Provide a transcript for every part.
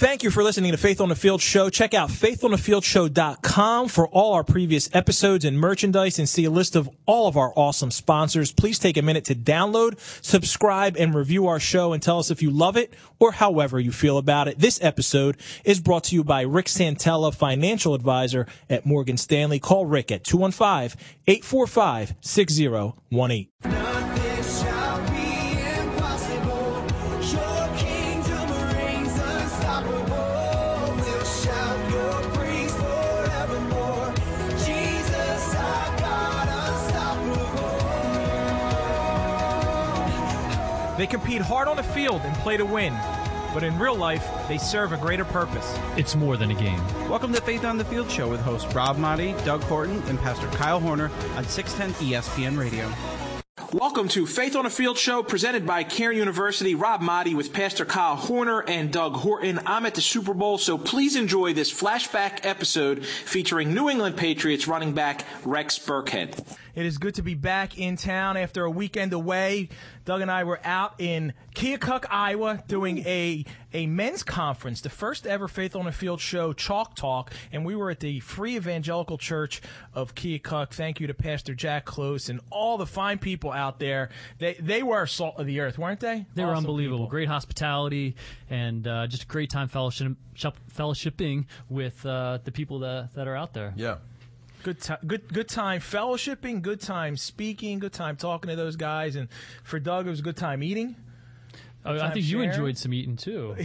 Thank you for listening to Faith on the Field Show. Check out faithonthefieldshow.com for all our previous episodes and merchandise and see a list of all of our awesome sponsors. Please take a minute to download, subscribe, and review our show and tell us if you love it or however you feel about it. This episode is brought to you by Rick Santella, financial advisor at Morgan Stanley. Call Rick at 215-845-6018. They compete hard on the field and play to win, but in real life, they serve a greater purpose. It's more than a game. Welcome to Faith on the Field Show with hosts Rob Motti, Doug Horton, and Pastor Kyle Horner on 610 ESPN Radio. Welcome to Faith on the Field Show, presented by Cairn University. Rob Motti with Pastor Kyle Horner and Doug Horton. I'm at the Super Bowl, so please enjoy this flashback episode featuring New England Patriots running back Rex Burkhead. It is good to be back in town after a weekend away. Doug and I were out in Keokuk, Iowa, doing a men's conference, the first ever Faith on the Field Show Chalk Talk, and we were at the Free Evangelical Church of Keokuk. Thank you to Pastor Jack Close and all the fine people out there. They were salt of the earth, weren't they? They were unbelievable. People. Great hospitality and just a great time fellowshipping with the people that are out there. Yeah. Good time fellowshipping, good time speaking, good time talking to those guys, and for Doug, it was a good time eating. I think you enjoyed some eating too.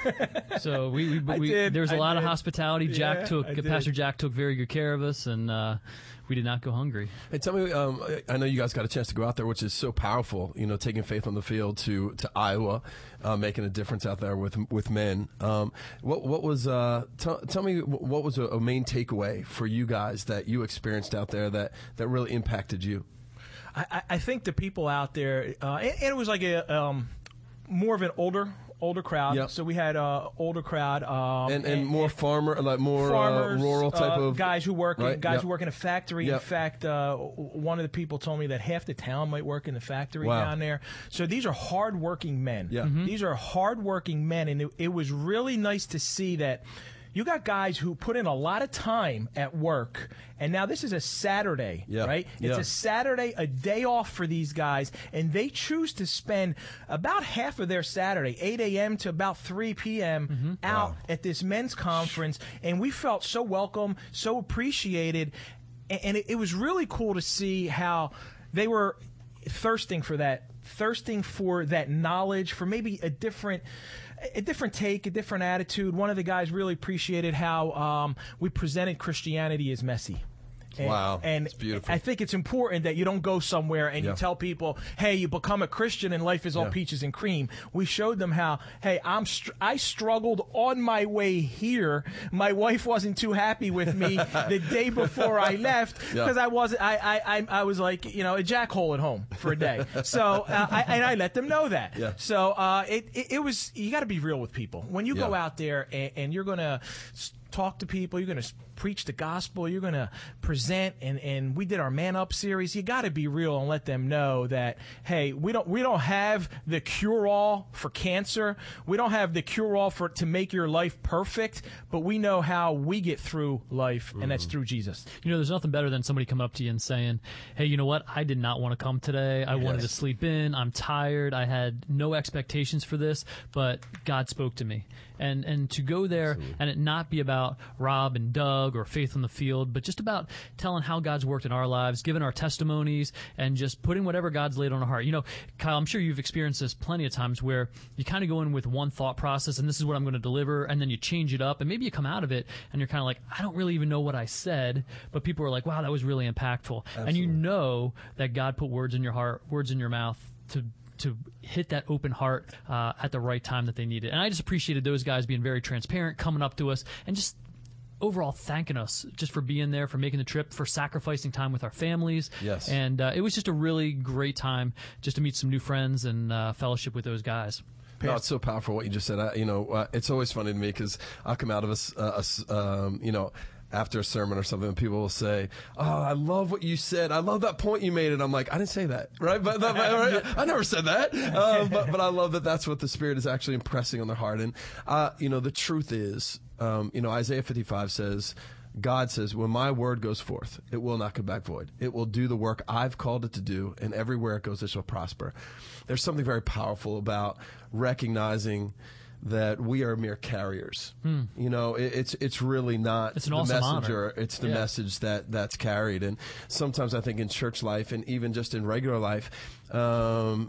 So there was a lot of hospitality. Pastor Jack took very good care of us, and we did not go hungry. Hey, tell me, I know you guys got a chance to go out there, which is so powerful. You know, taking Faith on the Field to Iowa, making a difference out there with men. What was? Tell me what was a main takeaway for you guys that you experienced out there that really impacted you? I think the people out there, and it was like a more of an older crowd. Yep. So we had older crowd and more farmer, like more farmers, rural type of guys who work right? who work in a factory. Yep. In fact, one of the people told me that half the town might work in the factory Wow. down there. So these are hardworking men. Yeah. Mm-hmm. These are hardworking men, and it was really nice to see that. You got guys who put in a lot of time at work, and now this is a Saturday, right? It's a Saturday, a day off for these guys, and they choose to spend about half of their Saturday, 8 a.m. to about 3 p.m. out at this men's conference, and we felt so welcome, so appreciated, and it was really cool to see how they were thirsting for that knowledge, for maybe a different take, a different attitude. One of the guys really appreciated how we presented Christianity as messy. Wow, and it's beautiful. I think it's important that you don't go somewhere and you tell people, hey, you become a Christian and life is all peaches and cream. We showed them how, hey, I struggled on my way here. My wife wasn't too happy with me the day before I left because I was like, a jackhole at home for a day. So I let them know that. Yeah. So it was, you got to be real with people when you go out there and you're gonna talk to people, you're going to preach the gospel, you're going to present, and we did our Man Up series. You got to be real and let them know that, hey, we don't have the cure-all for cancer. We don't have the cure-all to make your life perfect, but we know how we get through life, and that's through Jesus. There's nothing better than somebody coming up to you and saying, hey, you know what? I did not want to come today. I wanted to sleep in. I'm tired. I had no expectations for this, but God spoke to me. And to go there Absolutely. And it not be about Rob and Doug or Faith on the Field, but just about telling how God's worked in our lives, giving our testimonies, and just putting whatever God's laid on our heart. Kyle, I'm sure you've experienced this plenty of times where you kind of go in with one thought process, and this is what I'm going to deliver, and then you change it up, and maybe you come out of it, and you're kind of like, I don't really even know what I said, but people are like, wow, that was really impactful. Absolutely. And you know that God put words in your heart, words in your mouth to hit that open heart at the right time that they needed. And I just appreciated those guys being very transparent, coming up to us, and just overall thanking us just for being there, for making the trip, for sacrificing time with our families. Yes. And it was just a really great time just to meet some new friends and fellowship with those guys. No, it's so powerful what you just said. It's always funny to me because I'll come out of after a sermon or something, people will say, "Oh, I love what you said. I love that point you made." And I'm like, I didn't say that, right? But I never said that. But I love that that's what the Spirit is actually impressing on their heart. And the truth is, Isaiah 55 says, God says, when my word goes forth, it will not come back void. It will do the work I've called it to do, and everywhere it goes, it shall prosper. There's something very powerful about recognizing that we are mere carriers. It's really not it's an the awesome messenger. Honor. It's the message that's carried. And sometimes I think in church life and even just in regular life, when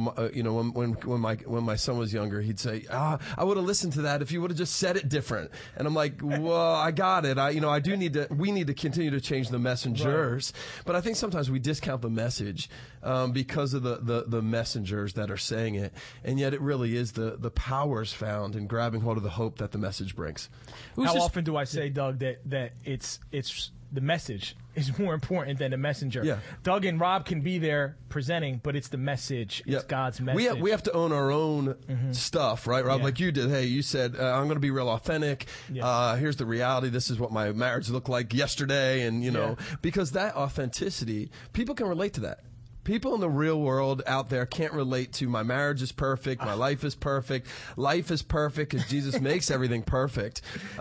my son was younger, he'd say, I would have listened to that if you would have just said it different. And I'm like, well, I got it. We need to continue to change the messengers. Right. But I think sometimes we discount the message because of the messengers that are saying it. And yet it really is the powers found in grabbing hold of the hope that the message brings. How often do I say, Doug, that it's the message is more important than the messenger? Yeah. Doug and Rob can be there presenting, but it's the message. It's God's message. We have to own our own stuff, right, Rob? Yeah. Like you did. Hey, you said, I'm going to be real authentic. Yeah. Here's the reality. This is what my marriage looked like yesterday. And, because that authenticity, people can relate to that. People in the real world out there can't relate to my marriage is perfect, my life is perfect. Life is perfect because Jesus makes everything perfect.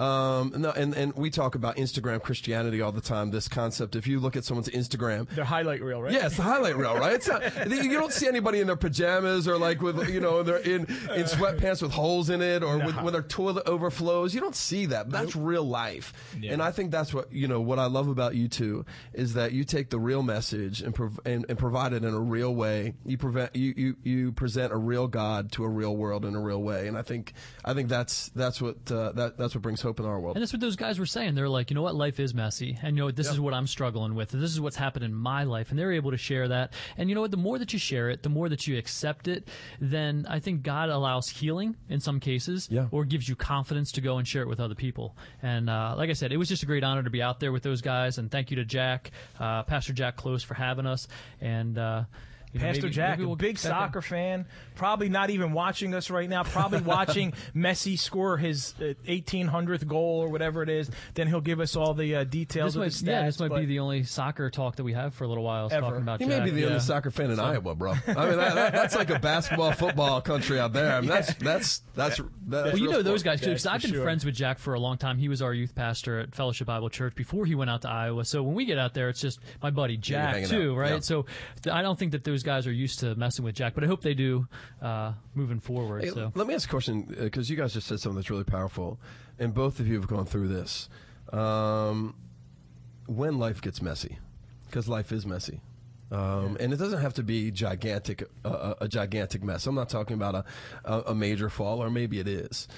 And we talk about Instagram Christianity all the time, this concept. If you look at someone's Instagram. Their highlight reel, right? Yeah, it's the highlight reel, right? It's not, you don't see anybody in their pajamas or like with, they're in sweatpants with holes in it or when their toilet overflows. You don't see that. But that's real life. Yeah. And I think that's what, what I love about you two is that you take the real message and provide it in a real way. You present a real God to a real world in a real way, and I think that's what brings hope in our world. And that's what those guys were saying. They're like, life is messy, and this is what I'm struggling with. This is what's happened in my life, and they're able to share that. And the more that you share it, the more that you accept it, then I think God allows healing in some cases, or gives you confidence to go and share it with other people. And like I said, it was just a great honor to be out there with those guys. And thank you to Jack, Pastor Jack Close, for having us. And Pastor Jack, a big soccer fan, probably not even watching us right now, probably watching Messi score his 1800th goal or whatever it is. Then he'll give us all the details of the stats. Yeah, this might be the only soccer talk that we have for a little while. Talking about He may be the only soccer fan in Iowa, bro. I mean, that's like a basketball, football country out there. I mean, that's well, those guys too, because I've been friends with Jack for a long time. He was our youth pastor at Fellowship Bible Church before he went out to Iowa. So when we get out there, it's just my buddy Jack too, right? Yeah. So I don't think that those guys are used to messing with Jack, but I hope they do moving forward. Hey, so let me ask a question, because you guys just said something that's really powerful, and both of you have gone through this. When life gets messy, because life is messy. And it doesn't have to be gigantic, a gigantic mess. I'm not talking about a major fall, or maybe it is.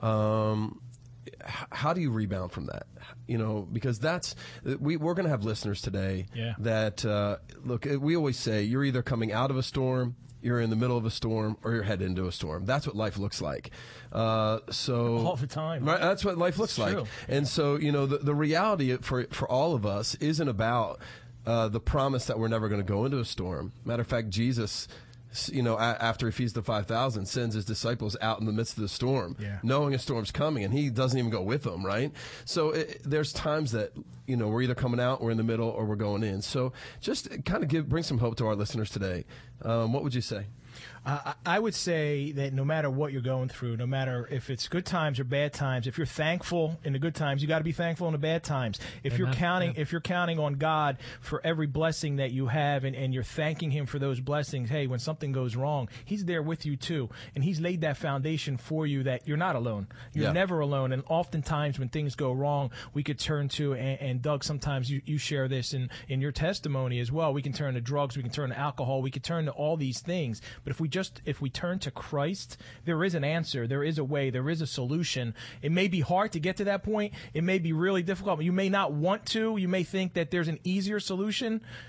How do you rebound from that? Because we're going to have listeners today that look. We always say you're either coming out of a storm, you're in the middle of a storm, or you're headed into a storm. That's what life looks like. So all the time, right? That's what life looks like. True. And so the reality for all of us isn't about the promise that we're never going to go into a storm. Matter of fact, Jesus, after he feeds the 5,000, sends his disciples out in the midst of the storm, knowing a storm's coming, and he doesn't even go with them, right? So there's times that, we're either coming out, we're in the middle, or we're going in. So just kind of bring some hope to our listeners today. What would you say? I would say that no matter what you're going through, no matter if it's good times or bad times, if you're thankful in the good times, you got to be thankful in the bad times. If you're counting on God for every blessing that you have, and you're thanking him for those blessings, hey, when something goes wrong, he's there with you too, and he's laid that foundation for you that you're not alone. You're never alone. And oftentimes when things go wrong, we could turn to, and Doug, sometimes you share this in your testimony as well. We can turn to drugs, we can turn to alcohol, we can turn to all these things. But if we turn to Christ, there is an answer, there is a way, there is a solution. It may be hard to get to that point. It may be really difficult. You may not want to. You may think that there's an easier solution.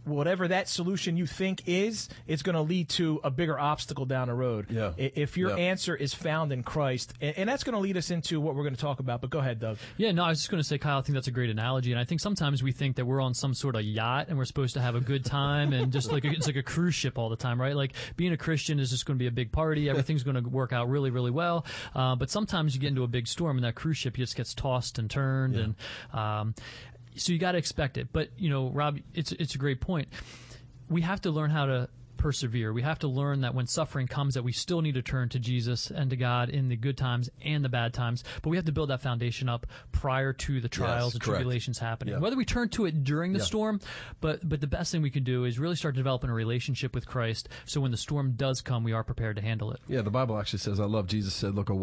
whatever that solution you think is, it's going to lead to a bigger obstacle down the road. Yeah. If your answer is found in Christ, and that's going to lead us into what we're going to talk about. But go ahead, Doug. Yeah, no, I was just going to say, Kyle, I think that's a great analogy, and I think sometimes we think that we're on some sort of yacht and we're supposed to have a good time and just like it's like a cruise ship all the time, right? Like being a Christian is just going to be a big party. Everything's going to work out really, really well. But sometimes you get into a big storm and that cruise ship just gets tossed and turned, and so you got to expect it. But Rob, it's a great point. We have to learn how to persevere. We have to learn that when suffering comes, that we still need to turn to Jesus and to God in the good times and the bad times. But we have to build that foundation up prior to the trials and tribulations happening. Whether we turn to it during the storm, but the best thing we can do is really start developing a relationship with Christ, so when the storm does come, we are prepared to handle it. Yeah, the Bible actually says, I love Jesus said, look,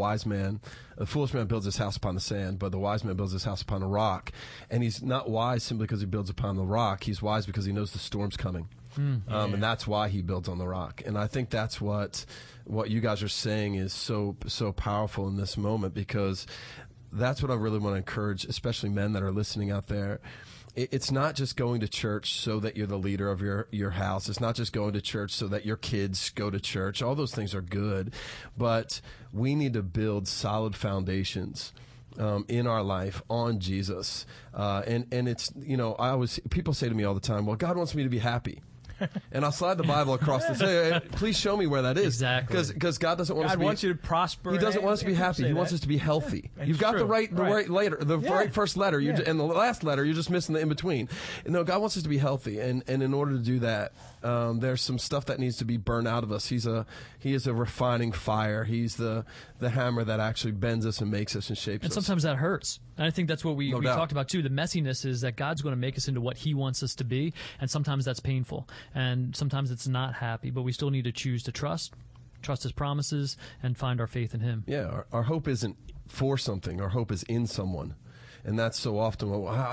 a foolish man builds his house upon the sand, but the wise man builds his house upon a rock. And he's not wise simply because he builds upon the rock. He's wise because he knows the storm's coming. And that's why he builds on the rock. And I think that's what you guys are saying is so powerful in this moment, because that's what I really want to encourage, especially men that are listening out there. It's not just going to church so that you're the leader of your house. It's not just going to church so that your kids go to church. All those things are good, but we need to build solid foundations in our life on Jesus. And it's, people say to me all the time, well, God wants me to be happy. And I'll slide the Bible across and say, hey, please show me where that is. Exactly. Because God doesn't want us to be... God wants you to prosper. He doesn't want us to be happy. He wants us to be healthy. You've got the right first letter, and the last letter, you're just missing the in-between. No, God wants us to be healthy. And in order to do that, there's some stuff that needs to be burned out of us. He is a refining fire. He's the hammer that actually bends us and makes us and shapes us. And sometimes that hurts. And I think that's what we talked about too. The messiness is that God's going to make us into what he wants us to be. And sometimes that's painful. And sometimes it's not happy. But we still need to choose to trust his promises, and find our faith in him. Yeah, our hope isn't for something. Our hope is in someone. And that's so often.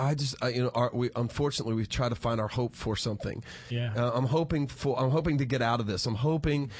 Unfortunately, we try to find our hope for something. Yeah. I'm hoping to get out of this. I'm hoping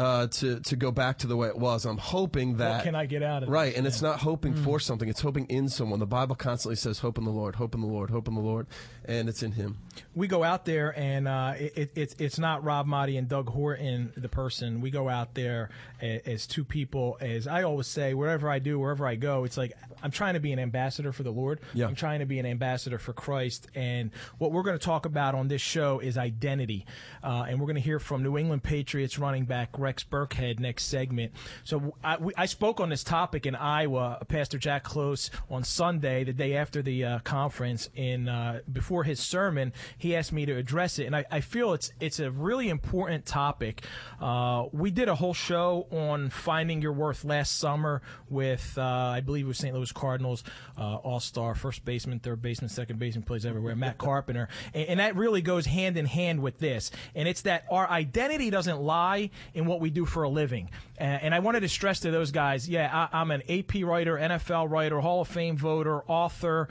to go back to the way it was. I'm hoping that. What can I get out of this? Right, and it's not hoping for something. It's hoping in someone. The Bible constantly says, "Hope in the Lord, hope in the Lord, hope in the Lord," and it's in Him. We go out there, and it's not Rob Maaddi and Doug Horton, the person. We go out there as two people. As I always say, wherever I go, it's like I'm trying to be an ambassador for the Lord. Yeah. I'm trying to be an ambassador for Christ. And what we're going to talk about on this show is identity. And we're going to hear from New England Patriots running back Rex Burkhead next segment. So I spoke on this topic in Iowa, Pastor Jack Close, on Sunday, the day after the conference. Before his sermon, he asked me to address it. And I feel it's a really important topic. We did a whole show on finding your worth last summer with, I believe it was St. Louis Cardinals all-star, first baseman, third baseman, second baseman, plays everywhere, Matt Carpenter. And that really goes hand in hand with this. And it's that our identity doesn't lie in what we do for a living. And I wanted to stress to those guys, I'm an AP writer, NFL writer, Hall of Fame voter, author,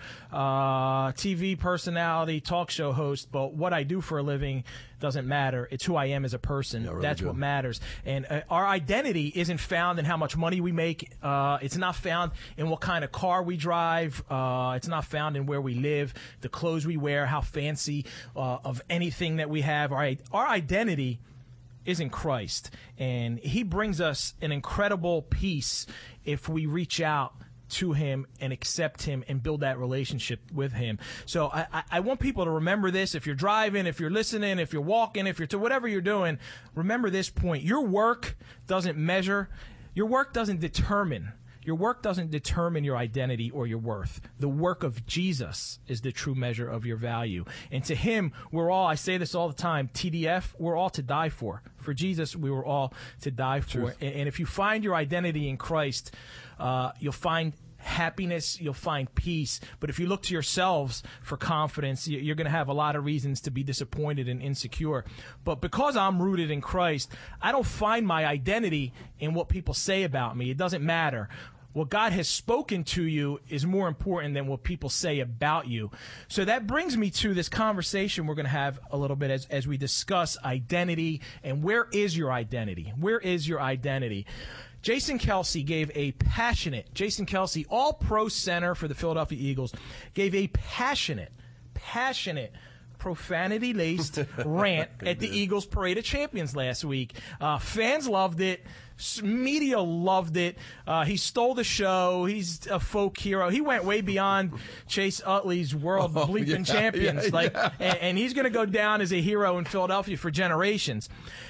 TV personality, talk show host, but what I do for a living doesn't matter. It's who I am as a person. Really That's good. what matters. And our identity isn't found in how much money we make. It's not found in what kind of car we drive. It's not found in where we live, the clothes we wear, how fancy of anything that we have. Our identity is in Christ. And he brings us an incredible peace if we reach out to him and accept him and build that relationship with him. So I want people to remember this. If you're driving, if you're listening, if you're walking, if you're to whatever you're doing, remember this point. Your work doesn't measure. Your work doesn't determine. Your work doesn't determine your identity or your worth. The work of Jesus is the true measure of your value. And to him, we're all, I say this all the time, TDF, we're all to die for. For Jesus, we were all to die for. And if you find your identity in Christ, you'll find happiness, you'll find peace. But if you look to yourselves for confidence, you're going to have a lot of reasons to be disappointed and insecure. But because I'm rooted in Christ, I don't find my identity in what people say about me. It doesn't matter. What God has spoken to you is more important than what people say about you. So that brings me to this conversation we're going to have a little bit as we discuss identity and where is your identity? Where is your identity? Jason Kelce gave a passionate, Jason Kelce, all-pro center for the Philadelphia Eagles, gave a passionate profanity-laced rant at the Eagles Parade of Champions last week. Fans loved it. Media loved it. He stole the show. He's a folk hero. He went way beyond Chase Utley's World Bleeping Champions. And he's going to go down as a hero in Philadelphia for generations.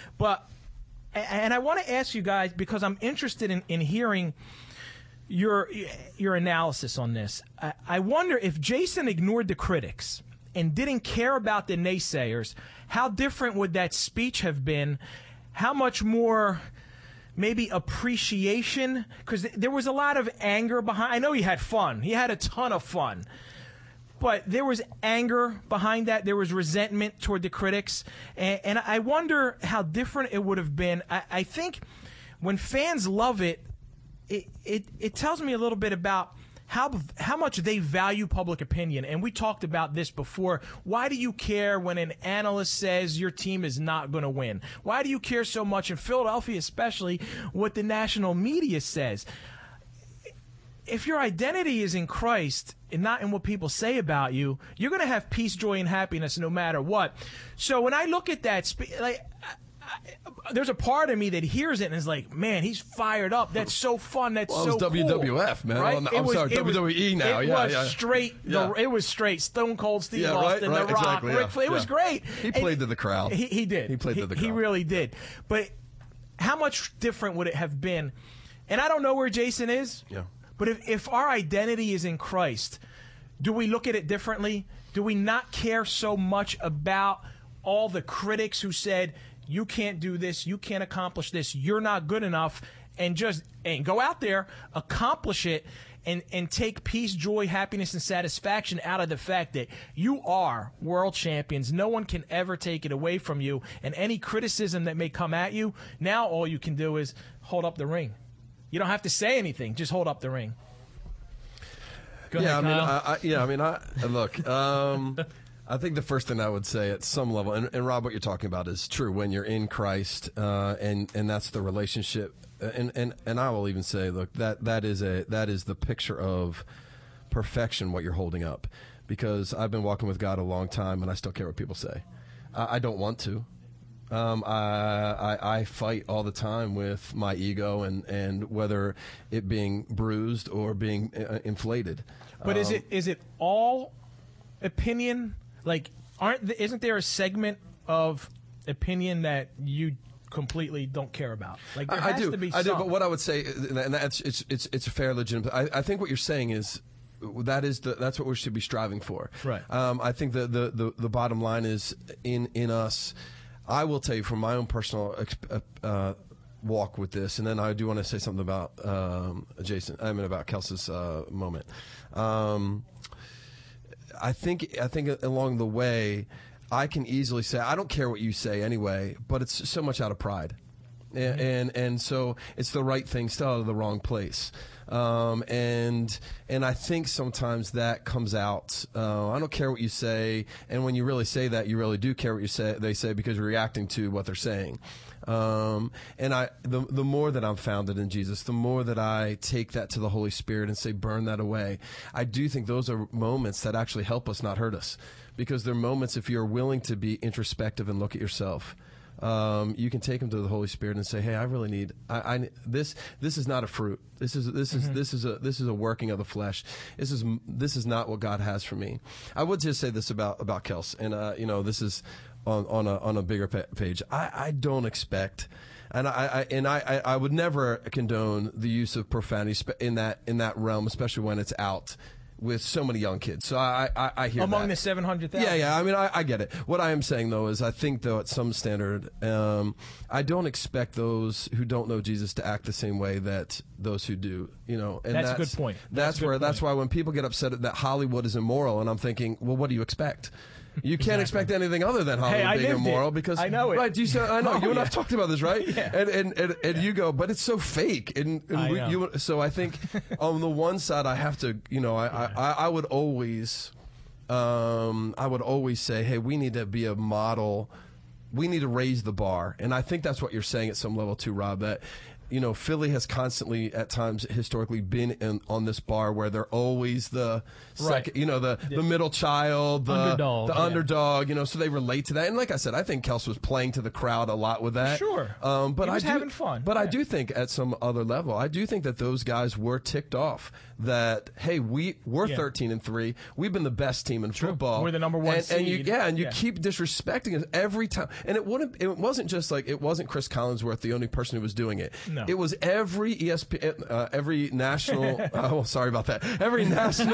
And I want to ask you guys, because I'm interested in hearing your analysis on this. I wonder if Jason ignored the critics and didn't care about the naysayers, how different would that speech have been? How much more maybe appreciation? Because there was a lot of anger behind. I know he had fun. He had a ton of fun. But there was anger behind that. There was resentment toward the critics. And I wonder how different it would have been. I think when fans love it, it tells me a little bit about how much they value public opinion. And we talked about this before. Why do you care when an analyst says your team is not going to win? Why do you care so much, in Philadelphia especially, what the national media says? If your identity is in Christ and not in what people say about you, you're going to have peace, joy, and happiness no matter what. So when I look at that, there's a part of me that hears it and is like, man, he's fired up. That's so fun. That's so cool. It was WWF, man. Right? WWE now. It was straight. Yeah. It was straight. Stone Cold Steve Austin, The Rock, exactly, Ric Flair. It was great. He played to the crowd. He did. He played to the crowd. He really did. But how much different would it have been? And I don't know where Jason is. Yeah. But if our identity is in Christ, do we look at it differently? Do we not care so much about all the critics who said, you can't do this, you can't accomplish this, you're not good enough, and go out there, accomplish it, and take peace, joy, happiness, and satisfaction out of the fact that you are world champions. No one can ever take it away from you, and any criticism that may come at you, now all you can do is hold up the ring. You don't have to say anything. Just hold up the ring. Go ahead, Kyle. Look, I think the first thing I would say at some level, and Rob, what you're talking about is true when you're in Christ, and that's the relationship. And I will even say, look, that is the picture of perfection, what you're holding up. Because I've been walking with God a long time, and I still care what people say. I don't want to. I fight all the time with my ego and whether it being bruised or being inflated. But is it all opinion? Like, isn't there a segment of opinion that you completely don't care about? Like, there has to be some. I do. But what I would say, and it's a fair, legitimate. I think what you're saying is that's what we should be striving for. Right. I think the bottom line is in us. I will tell you from my own personal walk with this, and then I do want to say something about about Kelsey's moment. I think along the way, I can easily say, I don't care what you say anyway, but it's so much out of pride. And so it's the right thing still out of the wrong place. And I think sometimes that comes out. I don't care what you say, and when you really say that, you really do care what they say because you're reacting to what they're saying. And the more that I'm founded in Jesus, the more that I take that to the Holy Spirit and say, burn that away. I do think those are moments that actually help us, not hurt us, because they're moments if you're willing to be introspective and look at yourself. You can take them to the Holy Spirit and say, "Hey, I really need this. This is not a fruit. This is a working of the flesh. This is not what God has for me." I would just say this about Kels, and this is on a bigger page. I don't expect, and I would never condone the use of profanity in that realm, especially when it's out with so many young kids. So I hear among that. The 700,000. Yeah. I mean, I get it. What I am saying, though, is I think, though, at some standard, I don't expect those who don't know Jesus to act the same way that those who do. And that's a good point. That's why when people get upset that Hollywood is immoral, and I'm thinking, well, what do you expect? You can't expect anything other than Hollywood being immoral because I know it. Right? I know. You and I've talked about this, right? Yeah. And you go, but it's so fake. So I think on the one side, I have to. I would always say, hey, we need to be a model. We need to raise the bar, and I think that's what you're saying at some level too, Rob. That Philly has constantly, at times, historically been on this bar where they're always the second, the middle child, the underdog, so they relate to that. And like I said, I think Kels was playing to the crowd a lot with that. Sure. But he was having fun. But I do think at some other level, I do think that those guys were ticked off that, hey, we're 13-3. We've been the best team in football. We're the number one seed. And you keep disrespecting us every time. And it wasn't just like, it wasn't Chris Collinsworth the only person who was doing it. No. It was every ESPN, every national, sorry about that. Every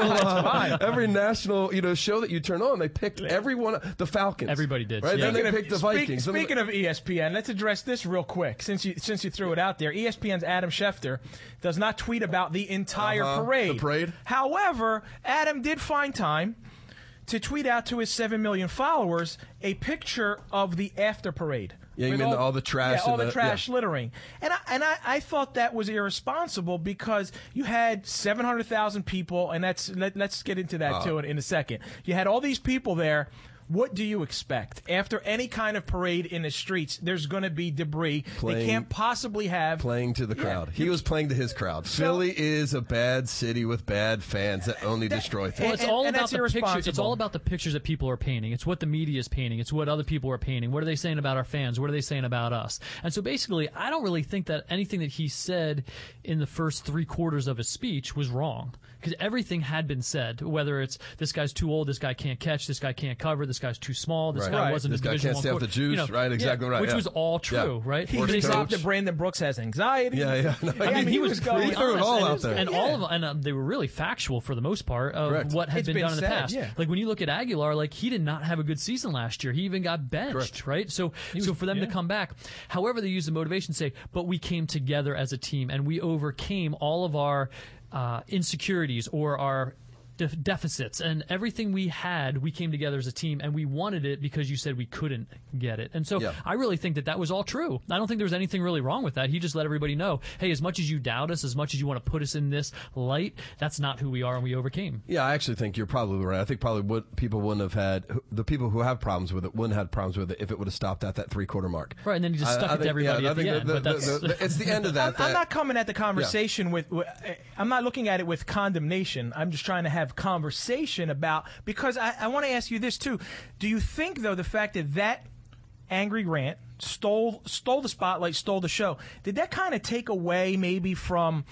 national, show that you turn on, they picked everyone, the Falcons. Everybody did. Right? Then they picked the Vikings. Speaking of ESPN, let's address this real quick since you threw it out there. ESPN's Adam Schefter does not tweet about the entire parade. The parade? However, Adam did find time to tweet out to his 7 million followers a picture of the after parade. Yeah, you mean all the trash? Yeah, all the trash littering. And I thought that was irresponsible because you had 700,000 people, and let's get into that too in a second. You had all these people there. What do you expect? After any kind of parade in the streets, there's going to be debris. They can't possibly have... Playing to the crowd. He was playing to his crowd. Philly is a bad city with bad fans that only destroy things. Well, it's all about the pictures. It's all about the pictures that people are painting. It's what the media is painting. It's what other people are painting. What are they saying about our fans? What are they saying about us? And so basically, I don't really think that anything that he said in the first 3 quarters of his speech was wrong. Because everything had been said, whether it's this guy's too old, this guy can't catch, this guy can't cover, this guy's too small, this guy wasn't this a guy Division can't I stay off the juice, right? Exactly right. Which was all true, right? He thought that Brandon Brooks has anxiety. Yeah. No, I mean, he was going. He threw it all out there, and all of them, they were really factual for the most part of what had been done in the past. Yeah. Like when you look at Aguilar, like he did not have a good season last year. He even got benched, right? So for them to come back, however, they use the motivation to say, but we came together as a team and we overcame all of our insecurities or our deficits, and everything we had, we came together as a team and we wanted it because you said we couldn't get it. And so I really think that was all true. I don't think there was anything really wrong with that. He just let everybody know, hey, as much as you doubt us, as much as you want to put us in this light, that's not who we are, and we overcame. Yeah, I actually think you're probably right. I think probably what people wouldn't have had, the people who have problems with it wouldn't have had problems with it if it would have stopped at that 3-quarter mark. Right, and then you just stuck it to everybody at the end. It's the end of that. I'm not coming at the conversation with I'm not looking at it with condemnation. I'm just trying to have conversation about, because I want to ask you this too. Do you think, though, the fact that angry rant stole the spotlight, stole the show, did that kind of take away maybe from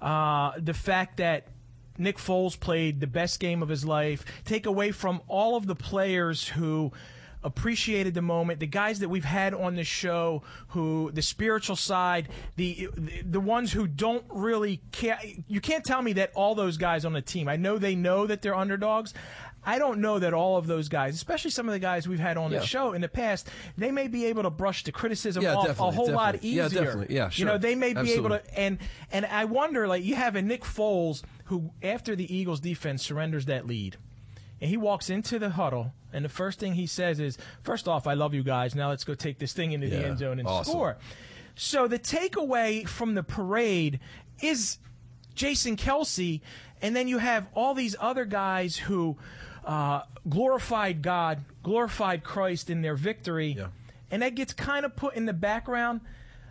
the fact that Nick Foles played the best game of his life, take away from all of the players who appreciated the moment, the guys that we've had on the show, who the spiritual side, the ones who don't really care? You can't tell me that all those guys on the team, I know they know that they're underdogs. I don't know that all of those guys, especially some of the guys we've had on the show in the past, they may be able to brush the criticism off a whole lot easier. Yeah, definitely. Yeah, sure. They may be able to, and I wonder, like, you have a Nick Foles who, after the Eagles defense surrenders that lead, and he walks into the huddle, and the first thing he says is, first off, I love you guys. Now let's go take this thing into the end zone and score. So the takeaway from the parade is Jason Kelce, and then you have all these other guys who glorified God, glorified Christ in their victory, and that gets kind of put in the background.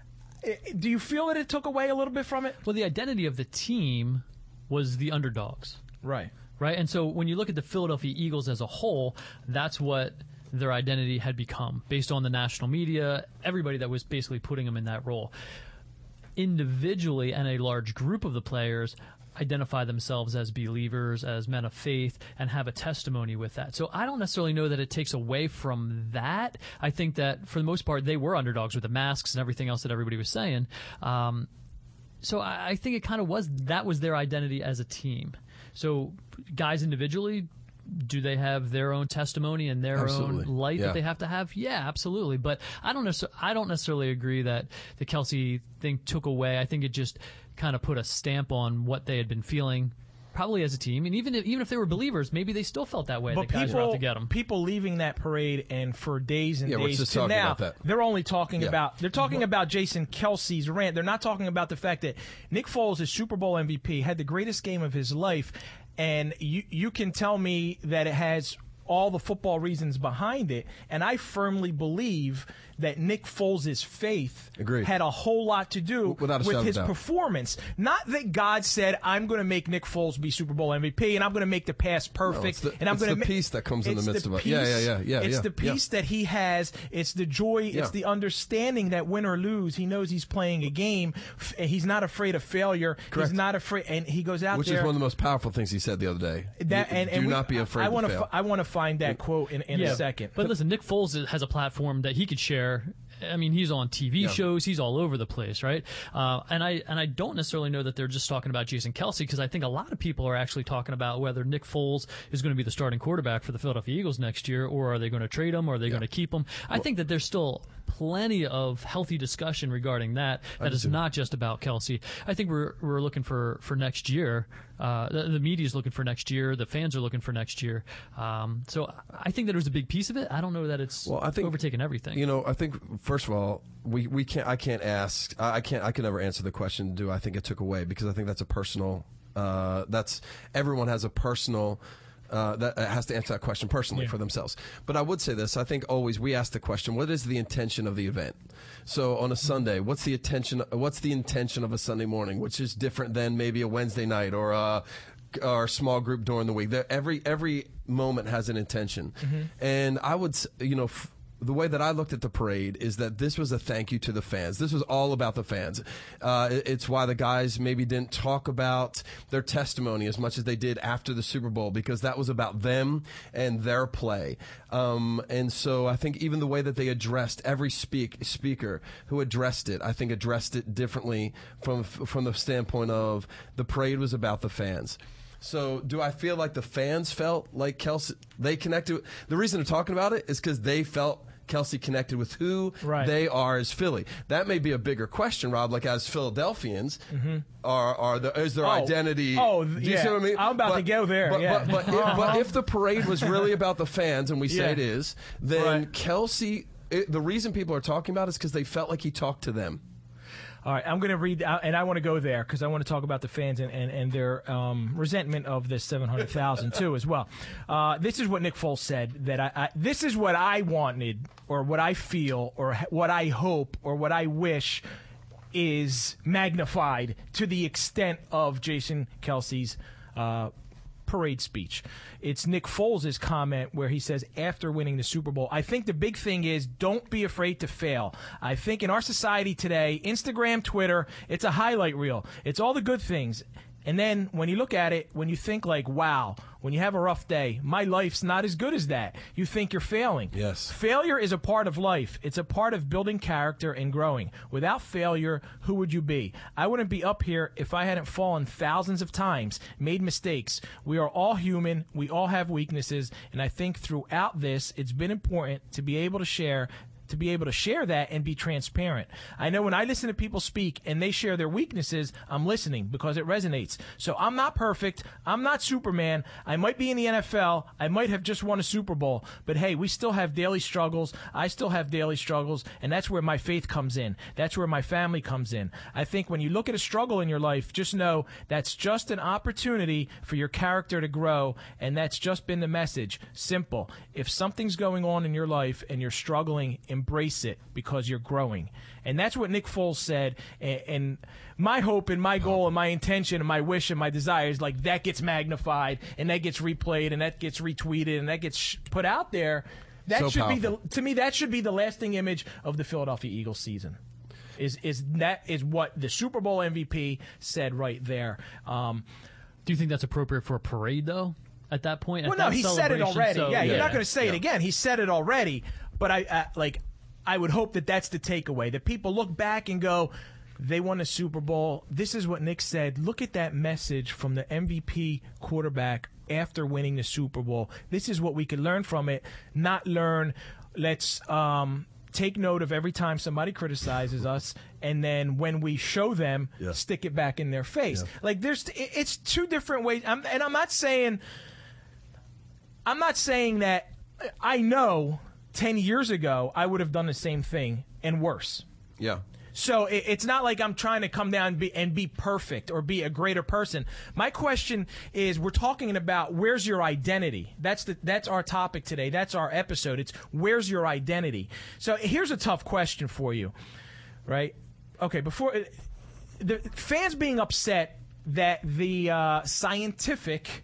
Do you feel that it took away a little bit from it? Well, the identity of the team was the underdogs. Right. Right, and so when you look at the Philadelphia Eagles as a whole, that's what their identity had become, based on the national media, everybody that was basically putting them in that role. Individually, and a large group of the players identify themselves as believers, as men of faith, and have a testimony with that. So I don't necessarily know that it takes away from that. I think that, for the most part, they were underdogs with the masks and everything else that everybody was saying. So I think it kind of was their identity as a team. So guys individually, do they have their own testimony and their own light that they have to have? Yeah, absolutely. But I don't necessarily agree that the Kelce thing took away. I think it just kind of put a stamp on what they had been feeling, probably as a team. And even if they were believers, maybe they still felt that way. But the guys were out to get them. People leaving that parade, and for days and days to now, they're only talking about Jason Kelce's rant. They're not talking about the fact that Nick Foles is Super Bowl MVP, had the greatest game of his life, and you can tell me that it has all the football reasons behind it. And I firmly believe that Nick Foles' faith had a whole lot to do with his performance. Not that God said, I'm going to make Nick Foles be Super Bowl MVP, and I'm going to make the pass perfect. No, it's the peace that comes in the midst of it. It's the peace that he has. It's the joy. It's the understanding that win or lose, he knows he's playing a game. He's not afraid of failure. Correct. He's not afraid, and he goes out there. Which is one of the most powerful things he said the other day. Do not be afraid to fail. I want to find that quote in a second. But listen, Nick Foles has a platform that he could share. I mean, he's on TV shows. He's all over the place, right? And I don't necessarily know that they're just talking about Jason Kelce, because I think a lot of people are actually talking about whether Nick Foles is going to be the starting quarterback for the Philadelphia Eagles next year, or are they going to trade him, or are they going to keep him? I think that there's still plenty of healthy discussion regarding that. That is not just about Kelce. I think we're looking for next year. The media is looking for next year. The fans are looking for next year. So I think that it was a big piece of it. I don't know that it's overtaken everything. You know, I think first of all, we can't. I can't ask. I can never answer the question. Do I think it took away? Because I think that's a personal. Everyone has a personal. That has to answer that question personally for themselves. But I would say this. I think always we ask the question, what is the intention of the event? So on a Sunday, what's the intention of a Sunday morning, which is different than maybe a Wednesday night or a small group during the week? Every moment has an intention. Mm-hmm. And I would, the way that I looked at the parade is that this was a thank you to the fans. This was all about the fans. It's why the guys maybe didn't talk about their testimony as much as they did after the Super Bowl, because that was about them and their play. And so I think even the way that they addressed every speaker who addressed it, I think addressed it differently from the standpoint of the parade was about the fans. So do I feel like the fans felt like Kelce, they connected? The reason they're talking about it is because they felt Kelce connected with who they are as Philly. That may be a bigger question, Rob, like as Philadelphians, is their identity... Oh, do you see what I mean? I'm about to go there, but if the parade was really about the fans, and we say it is, then Kelce, the reason people are talking about it is because they felt like he talked to them. All right, I'm going to read, and I want to go there because I want to talk about the fans and their resentment of this 700,000 too as well. This is what Nick Foles said, that this is what I wanted, or what I feel, or what I hope, or what I wish is magnified to the extent of Jason Kelce's parade speech. It's Nick Foles' comment where he says, after winning the Super Bowl, I think the big thing is don't be afraid to fail. I think in our society today, Instagram, Twitter, it's a highlight reel. It's all the good things. And then when you look at it, when you think like, wow, when you have a rough day, my life's not as good as that, you think you're failing. Yes. Failure is a part of life. It's a part of building character and growing. Without failure, who would you be? I wouldn't be up here if I hadn't fallen thousands of times, made mistakes. We are all human. We all have weaknesses. And I think throughout this, it's been important to be able to share that and be transparent. I know when I listen to people speak and they share their weaknesses, I'm listening because it resonates. So I'm not perfect. I'm not Superman. I might be in the NFL. I might have just won a Super Bowl. But hey, we still have daily struggles. I still have daily struggles. And that's where my faith comes in. That's where my family comes in. I think when you look at a struggle in your life, just know that's just an opportunity for your character to grow. And that's just been the message. Simple. If something's going on in your life and you're struggling, embrace it because you're growing. And that's what Nick Foles said. And my hope and my goal and my intention and my wish and my desire is like that gets magnified and that gets replayed and that gets retweeted and that gets put out there. That should be to me, that should be the lasting image of the Philadelphia Eagles season. Is what the Super Bowl MVP said right there. Do you think that's appropriate for a parade though? At that point? Well, no, he said it already. So, you're not going to say it again. He said it already. But I would hope that that's the takeaway, that people look back and go, they won a Super Bowl. This is what Nick said. Look at that message from the MVP quarterback after winning the Super Bowl. This is what we could learn from it, not learn, let's take note of every time somebody criticizes us, and then when we show them, stick it back in their face. Yeah. Like it's two different ways. And I'm not saying that I know 10 years ago I would have done the same thing and worse. Yeah. So it's not like I'm trying to come down and be perfect or be a greater person. My question is, we're talking about where's your identity? That's our topic today. That's our episode. It's where's your identity? So here's a tough question for you, right? Okay, before the fans being upset that the scientific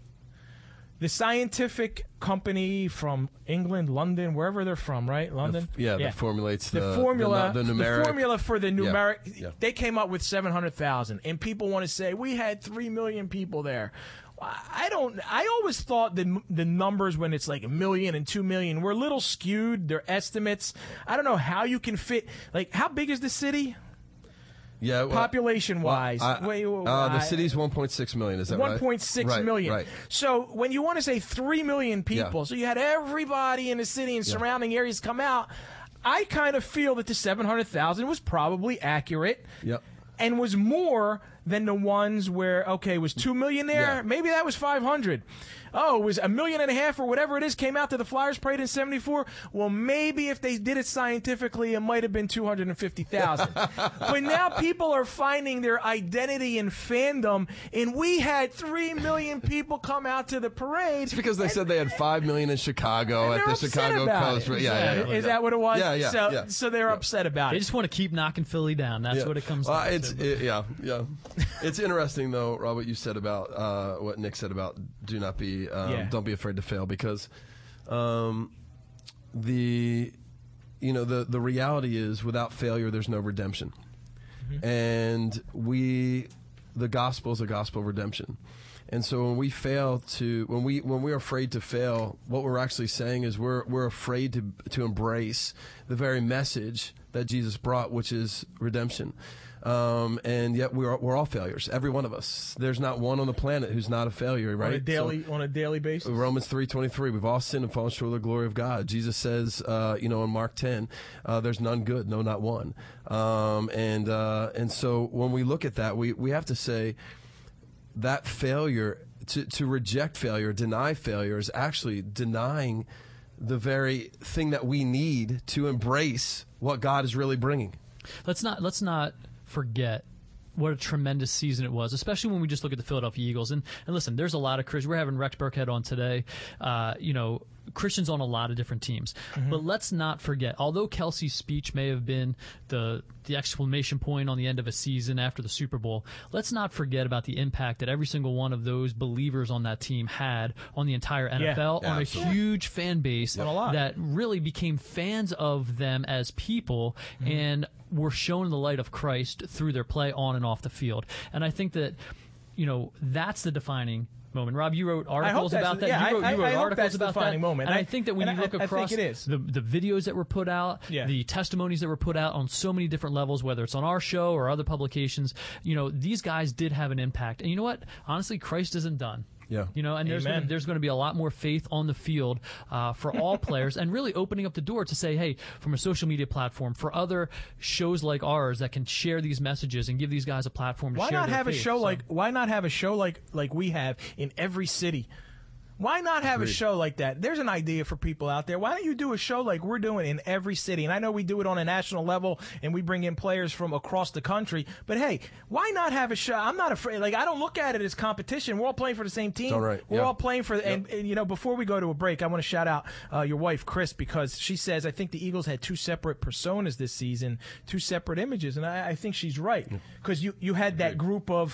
company from England, London, wherever they're from, right? London? That formulates the formula. The numeric. The formula for the numeric. Yeah. They came up with 700,000. And people want to say, we had 3 million people there. I always thought the numbers when it's like 1 million and 2 million were a little skewed. Their estimates. I don't know how you can fit. Like, how big is the city? Yeah, well, population-wise, the city's 1.6 million. Is that right? 1.6 million. Right. So when you want to say 3 million people, so you had everybody in the city and surrounding areas come out, I kind of feel that the 700,000 was probably accurate. Yep. And was more than the ones where, it was 2 million there. Yeah. Maybe that was 500. Oh, it was 1.5 million or whatever it is came out to the Flyers Parade in 74. Well, maybe if they did it scientifically, it might have been 250,000. But now people are finding their identity in fandom, and we had 3 million people come out to the parade. It's because they said they had 5 million in Chicago at the Chicago Coast. Is that what it was? Yeah. So they're upset about it. They just want to keep knocking Philly down. That's what it comes down to. It's interesting, though, Rob, what you said about what Nick said about don't be afraid to fail, because the reality is, without failure there's no redemption. Mm-hmm. And the gospel is a gospel of redemption. And so when we we're afraid to fail, what we're actually saying is we're afraid to embrace the very message that Jesus brought, which is redemption. And yet we're all failures, every one of us. There's not one on the planet who's not a failure, right? On a daily basis. Romans 3:23, we've all sinned and fallen short of the glory of God. Jesus says, in Mark 10, there's none good, no, not one. And so when we look at that, we have to say that failure, to reject failure, deny failure, is actually denying the very thing that we need to embrace what God is really bringing. Let's not forget what a tremendous season it was, especially when we just look at the Philadelphia Eagles. And listen, there's a lot of Christians. We're having Rex Burkhead on today. Christians on a lot of different teams. Mm-hmm. But let's not forget, although Kelsey's speech may have been the exclamation point on the end of a season after the Super Bowl, let's not forget about the impact that every single one of those believers on that team had on the entire NFL, on a huge fan base that really became fans of them as people, mm-hmm. and were shown the light of Christ through their play on and off the field. And I think that, that's the defining moment. Rob, you wrote articles about that. Yeah, you wrote articles about that. Moment. And I think that when you look across the videos that were put out, the testimonies that were put out on so many different levels, whether it's on our show or other publications, these guys did have an impact. And you know what? Honestly, Christ isn't done. Yeah. And there's going to be a lot more faith on the field for all players, and really opening up the door to say, hey, from a social media platform, for other shows like ours that can share these messages and give these guys a platform to share their faith. Why not have a show like we have in every city? Why not have a show like that? There's an idea for people out there. Why don't you do a show like we're doing in every city? And I know we do it on a national level, and we bring in players from across the country. But, hey, why not have a show? I'm not afraid. Like, I don't look at it as competition. We're all playing for the same team. All right. We're all playing for and before we go to a break, I want to shout out your wife, Chris, because she says, I think the Eagles had 2 separate personas this season, 2 separate images. And I think she's right, because you had that group of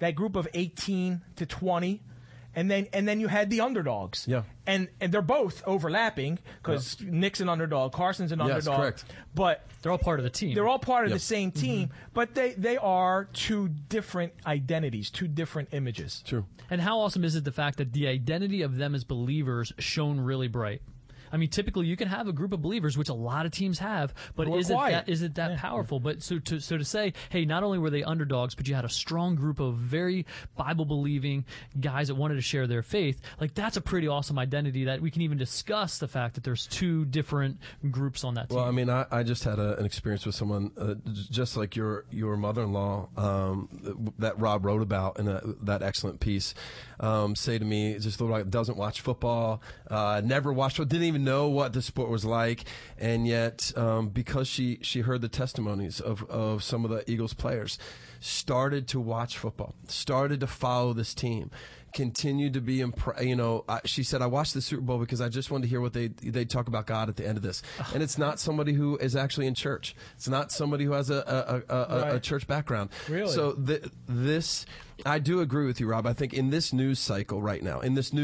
18 to 20. And then you had the underdogs. Yeah. And they're both overlapping, because Nick's an underdog, Carson's an underdog. Yes, correct. But they're all part of the team. They're all part of the same team, but they are 2 different identities, 2 different images. True. And how awesome is it, the fact that the identity of them as believers shone really bright? I mean, typically you can have a group of believers, which a lot of teams have, but is it that powerful? But so to say, hey, not only were they underdogs, but you had a strong group of very Bible-believing guys that wanted to share their faith, like, that's a pretty awesome identity that we can even discuss the fact that there's 2 different groups on that team. Well, I mean, I just had an experience with someone, just like your mother-in-law, that Rob wrote about in that excellent piece, say to me, just like, doesn't watch football, never watched, didn't even even know what the sport was like, and yet because she heard the testimonies of some of the Eagles players, started to watch football, started to follow this team, continued to be she said, I watched the Super Bowl because I just wanted to hear what they talk about God at the end of this. And it's not somebody who is actually in church. It's not somebody who has a church background. Really? So this, I do agree with you, Rob. I think in this news cycle right now,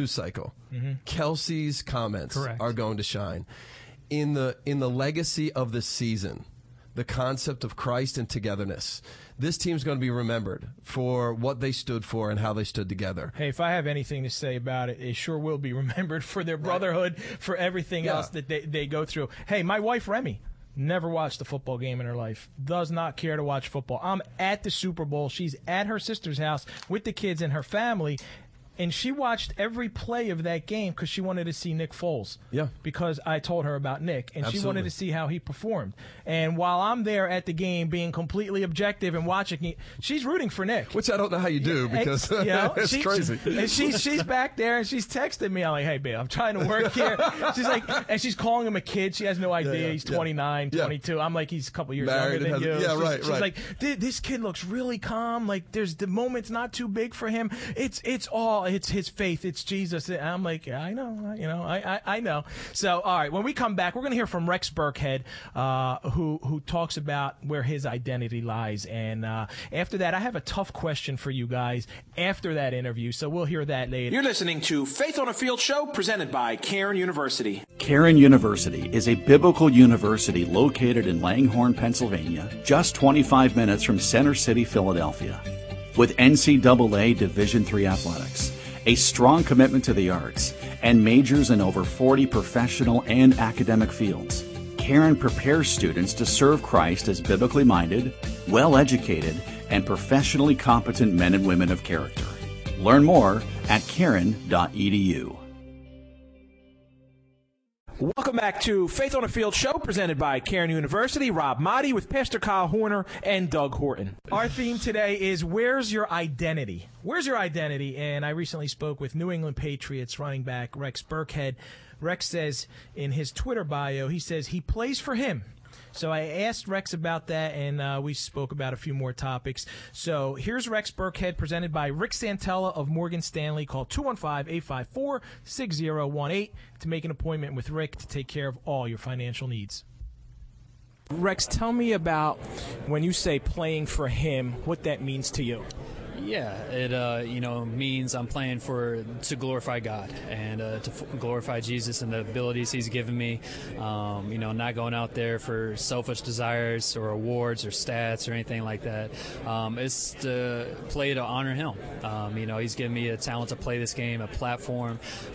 Kelsey's comments are going to shine. In the legacy of the season, the concept of Christ and togetherness, this team's going to be remembered for what they stood for and how they stood together. Hey, if I have anything to say about it, it sure will be remembered for their brotherhood, for everything else that they go through. Hey, my wife, Remy, never watched a football game in her life. Does not care to watch football. I'm at the Super Bowl. She's at her sister's house with the kids and her family. And she watched every play of that game because she wanted to see Nick Foles. Yeah. Because I told her about Nick, and Absolutely. she wanted to see how he performed. And while I'm there at the game being completely objective and watching it, she's rooting for Nick. Which I don't know how you do because it's crazy. And she's back there, and she's texting me. I'm like, hey, babe, I'm trying to work here. She's like, and she's calling him a kid. She has no idea. He's 29, 22. I'm like, he's a couple years Married younger than you. She's like, this kid looks really calm. Like, there's the moment's not too big for him. It's his faith. It's Jesus. And I'm like, yeah, I know. I know. So, all right, when we come back, we're going to hear from Rex Burkhead, who talks about where his identity lies. And after that, I have a tough question for you guys after that interview. So we'll hear that later. You're listening to Faith on a Field Show presented by Cairn University. Cairn University is a biblical university located in Langhorne, Pennsylvania, just 25 minutes from Center City, Philadelphia. With NCAA Division III athletics, a strong commitment to the arts, and majors in over 40 professional and academic fields, Cairn prepares students to serve Christ as biblically minded, well-educated, and professionally competent men and women of character. Learn more at cairn.edu. Welcome back to Faith on a Field Show presented by Cairn University. Rob Motti with Pastor Kyle Horner and Doug Horton. Our theme today is where's your identity? Where's your identity? And I recently spoke with New England Patriots running back Rex Burkhead. Rex says in his Twitter bio, he says he plays for him. So I asked Rex about that, and we spoke about a few more topics. So here's Rex Burkhead, presented by Rick Santella of Morgan Stanley. Call 215-854-6018 to make an appointment with Rick to take care of all your financial needs. Rex, tell me about when you say playing for him, what that means to you. Yeah, it means I'm playing to glorify God and to glorify Jesus and the abilities He's given me. Not going out there for selfish desires or awards or stats or anything like that. It's to play to honor Him. He's given me a talent to play this game, a platform,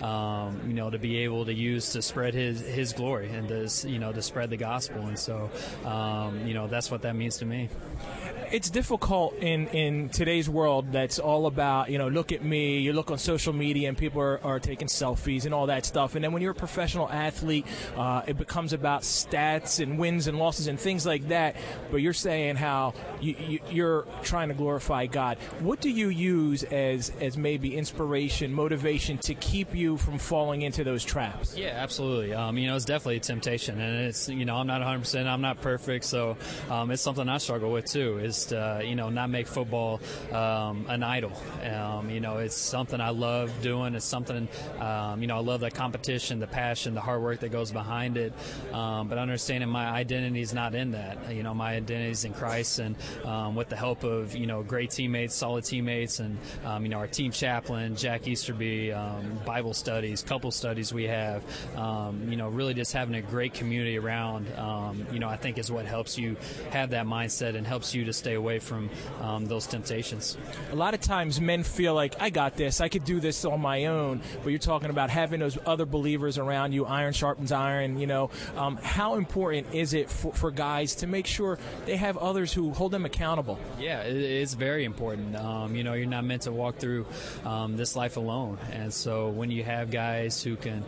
to be able to use to spread His glory and to spread the gospel. And so, that's what that means to me. It's difficult in today's world that's all about, look at me, you look on social media and people are taking selfies and all that stuff. And then when you're a professional athlete, it becomes about stats and wins and losses and things like that. But you're saying how you're trying to glorify God. What do you use as maybe inspiration, motivation to keep you from falling into those traps? Yeah, absolutely. It's definitely a temptation. And it's, I'm not 100%, I'm not perfect. So it's something I struggle with too, is to, not make football an idol. It's something I love doing. It's something, I love the competition, the passion, the hard work that goes behind it. But understanding my identity is not in that. My identity is in Christ, and with the help of, great teammates, solid teammates, and, our team chaplain, Jack Easterby, Bible studies, couple studies we have, really just having a great community around, I think is what helps you have that mindset and helps you to stay away from those temptations. A lot of times men feel like, I got this, I could do this on my own, but you're talking about having those other believers around you, iron sharpens iron, how important is it for guys to make sure they have others who hold them accountable? Yeah, it's very important. You're not meant to walk through this life alone, and so when you have guys who can,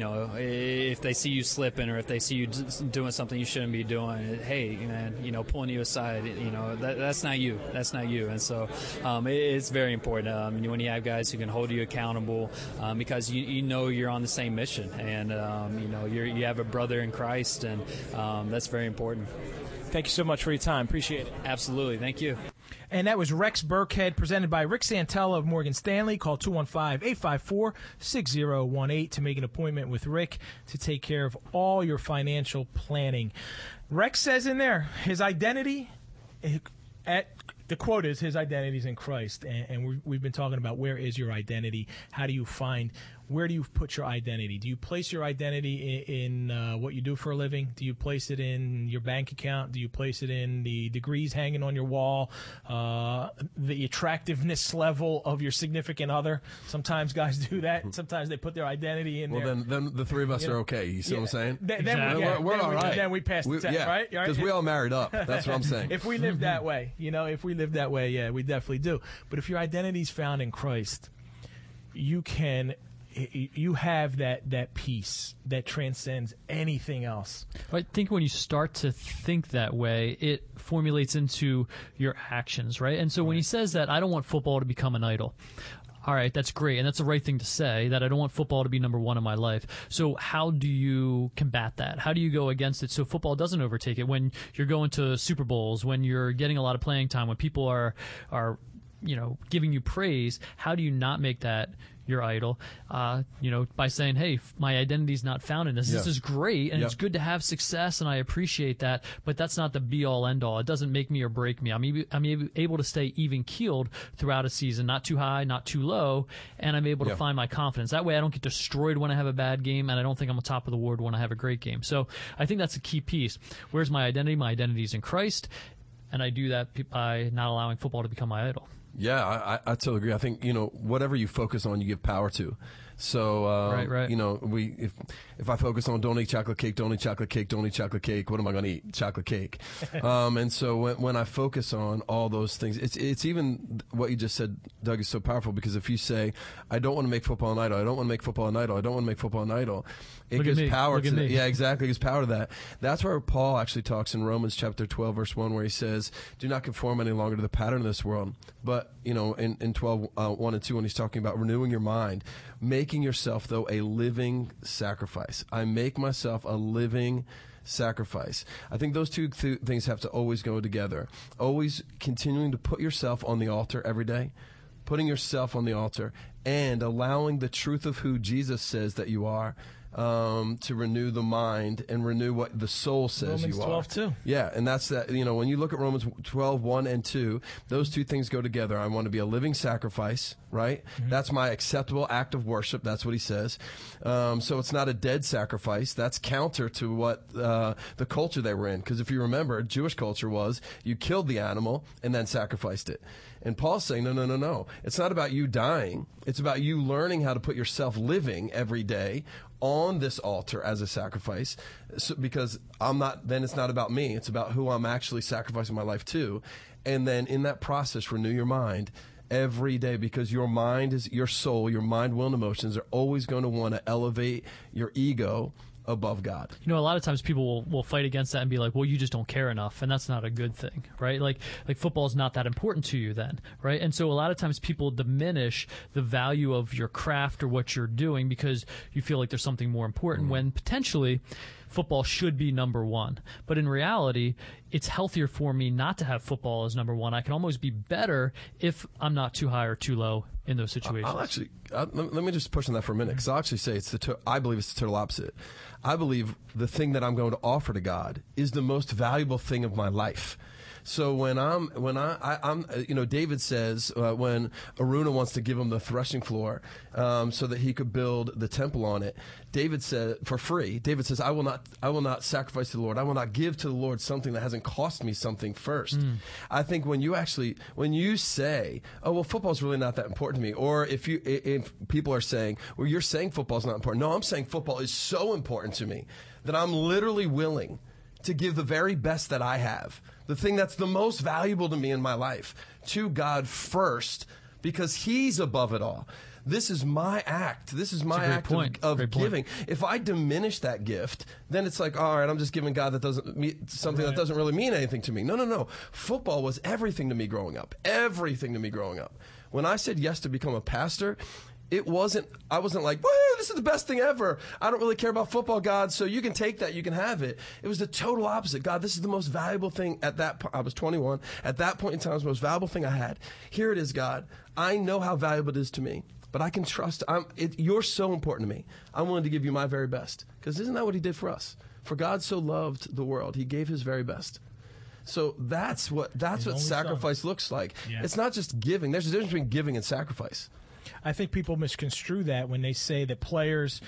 if they see you slipping or if they see you doing something you shouldn't be doing, hey, man, pulling you aside, that's not you. That's not you. And so it's very important when you have guys who can hold you accountable because you know you're on the same mission, and you have a brother in Christ, and that's very important. Thank you so much for your time. Appreciate it. Absolutely. Thank you. And that was Rex Burkhead, presented by Rick Santella of Morgan Stanley. Call 215-854-6018 to make an appointment with Rick to take care of all your financial planning. Rex says in there, his identity, the quote is, his identity is in Christ. And we've been talking about where is your identity? How do you find, where do you put your identity? Do you place your identity in what you do for a living? Do you place it in your bank account? Do you place it in the degrees hanging on your wall? The attractiveness level of your significant other? Sometimes guys do that. Sometimes they put their identity in there. Well, then the three of us are okay. You see what I'm saying? We're all right. Then we pass the test, right? Because we all married up. That's what I'm saying. If we live that way, we definitely do. But if your identity is found in Christ, you have that peace that transcends anything else. I think when you start to think that way, it formulates into your actions, right? And so when he says that, I don't want football to become an idol. All right, that's great, and that's the right thing to say, that I don't want football to be number one in my life. So how do you combat that? How do you go against it so football doesn't overtake it? When you're going to Super Bowls, when you're getting a lot of playing time, when people are giving you praise, how do you not make that your idol? By saying, hey, my identity's not found in this. This is great, and it's good to have success, and I appreciate that, but that's not the be-all, end-all. It doesn't make me or break me. I'm able to stay even-keeled throughout a season, not too high, not too low, and I'm able to find my confidence. That way I don't get destroyed when I have a bad game, and I don't think I'm on top of the world when I have a great game. So I think that's a key piece. Where's my identity? My identity is in Christ, and I do that by not allowing football to become my idol. Yeah, I totally agree. I think, whatever you focus on, you give power to. So, right. If I focus on don't eat chocolate cake, don't eat chocolate cake, don't eat chocolate cake, what am I going to eat? Chocolate cake. And so when I focus on all those things, it's even what you just said, Doug, is so powerful, because if you say, I don't want to make football an idol, I don't want to make football an idol, I don't want to make football an idol, it gives power to that. Yeah, exactly. It gives power to that. That's where Paul actually talks in Romans chapter 12, verse 1, where he says, do not conform any longer to the pattern of this world. But, in 12, 1 and 2, when he's talking about renewing your mind, making yourself, though, a living sacrifice. I make myself a living sacrifice. I think those two things have to always go together. Always continuing to put yourself on the altar every day, putting yourself on the altar, and allowing the truth of who Jesus says that you are to renew the mind and renew what the soul says Romans you are. 12, 2. Yeah, and that's that. When you look at Romans 12, 1 and 2, those two things go together. I want to be a living sacrifice, right? Mm-hmm. That's my acceptable act of worship. That's what he says. So it's not a dead sacrifice. That's counter to what the culture they were in. Because if you remember, Jewish culture was you killed the animal and then sacrificed it. And Paul's saying, no. It's not about you dying. It's about you learning how to put yourself living every day on this altar as a sacrifice, because then it's not about me. It's about who I'm actually sacrificing my life to. And then in that process, renew your mind every day, because your mind is your soul, your mind, will, and emotions are always going to want to elevate your ego above God. A lot of times people will fight against that and be like, well, you just don't care enough, and that's not a good thing, right? Like football is not that important to you then, right? And so a lot of times people diminish the value of your craft or what you're doing because you feel like there's something more important when potentially football should be number one. But in reality, it's healthier for me not to have football as number one. I can almost be better if I'm not too high or too low in those situations. Let me just push on that for a minute, because I'll actually say I believe it's the total opposite. I believe the thing that I'm going to offer to God is the most valuable thing of my life. So when David says when Aruna wants to give him the threshing floor so that he could build the temple on it, David said for free. David says, I will not sacrifice to the Lord. I will not give to the Lord something that hasn't cost me something first. I think when you say, oh well, football's really not that important to me, or if people are saying, well, you're saying football's not important. No, I'm saying football is so important to me that I'm literally willing to give the very best that I have, the thing that's the most valuable to me in my life, to God first, because He's above it all. This is my act. This is my act of giving. If I diminish that gift, then it's like, all right, I'm just giving God that that doesn't really mean anything to me. No. Football was everything to me growing up. Everything to me growing up. When I said yes to become a pastor, I wasn't like, woo, this is the best thing ever. I don't really care about football, God, so you can take that, you can have it. It was the total opposite. God, this is the most valuable thing at that point. I was 21. At that point in time, it was the most valuable thing I had. Here it is, God. I know how valuable it is to me, but I can trust. You're so important to me. I'm willing to give you my very best. Because isn't that what he did for us? For God so loved the world, he gave his very best. So that's what sacrifice looks like. Yeah. It's not just giving. There's a difference between giving and sacrifice. I think people misconstrue that when they say that players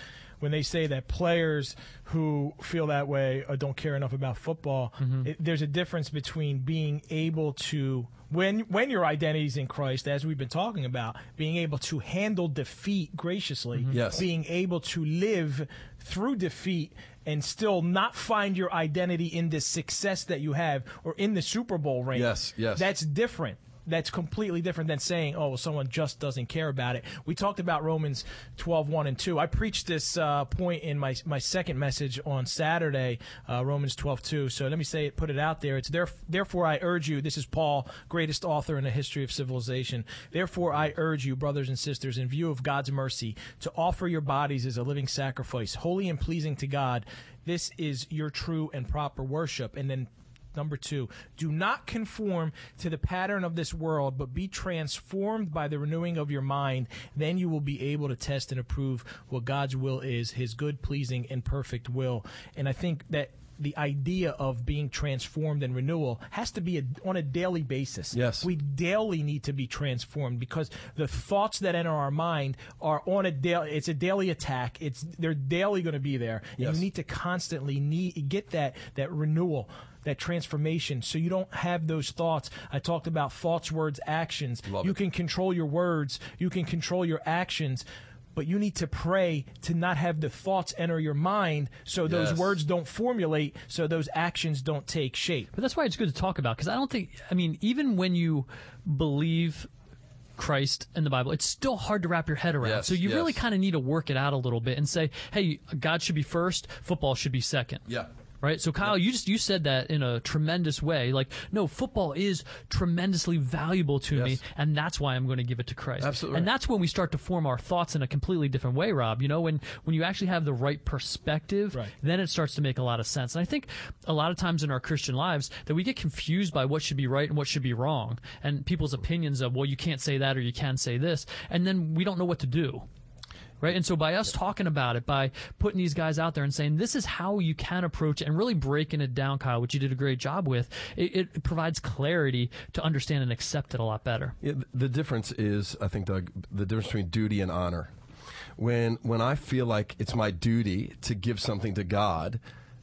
who feel that way or don't care enough about football, there's a difference between being able to, when your identity is in Christ, as we've been talking about, being able to handle defeat graciously, being able to live through defeat and still not find your identity in the success that you have or in the Super Bowl ring. Yes. That's different. That's completely different than saying, oh, well, someone just doesn't care about it. We talked about Romans 12:1 and 2. I preached this point in my second message on Saturday, Romans 12:2. So let me put it out there. It's therefore I urge you, this is Paul, greatest author in the history of civilization. Therefore I urge you, brothers and sisters, in view of God's mercy, to offer your bodies as a living sacrifice, holy and pleasing to God. This is your true and proper worship. And then Number 2, do not conform to the pattern of this world, but be transformed by the renewing of your mind. Then you will be able to test and approve what God's will is, his good, pleasing, and perfect will. And I think that the idea of being transformed and renewal has to be on a daily basis. Yes. We daily need to be transformed because the thoughts that enter our mind are on it's a daily attack. They're daily going to be there. Yes. And you need to constantly get that renewal, that transformation, so you don't have those thoughts. I talked about thoughts, words, actions. You can control your words. You can control your actions. But you need to pray to not have the thoughts enter your mind so those words don't formulate, so those actions don't take shape. But that's why it's good to talk about, because even when you believe Christ and the Bible, it's still hard to wrap your head around. Yes, so you really kind of need to work it out a little bit and say, hey, God should be first, football should be second. Yeah. Right? So, Kyle, you said that in a tremendous way. Like, no, football is tremendously valuable to me, and that's why I'm going to give it to Christ. Absolutely. And that's when we start to form our thoughts in a completely different way, Rob. You know, when you actually have the right perspective, then it starts to make a lot of sense. And I think a lot of times in our Christian lives that we get confused by what should be right and what should be wrong, and people's opinions of, well, you can't say that or you can say this, and then we don't know what to do. Right? And so by us talking about it, by putting these guys out there and saying this is how you can approach it and really breaking it down, Kyle, which you did a great job with, it provides clarity to understand and accept it a lot better. Yeah, the difference is, I think, Doug, the difference between duty and honor. When I feel like it's my duty to give something to God,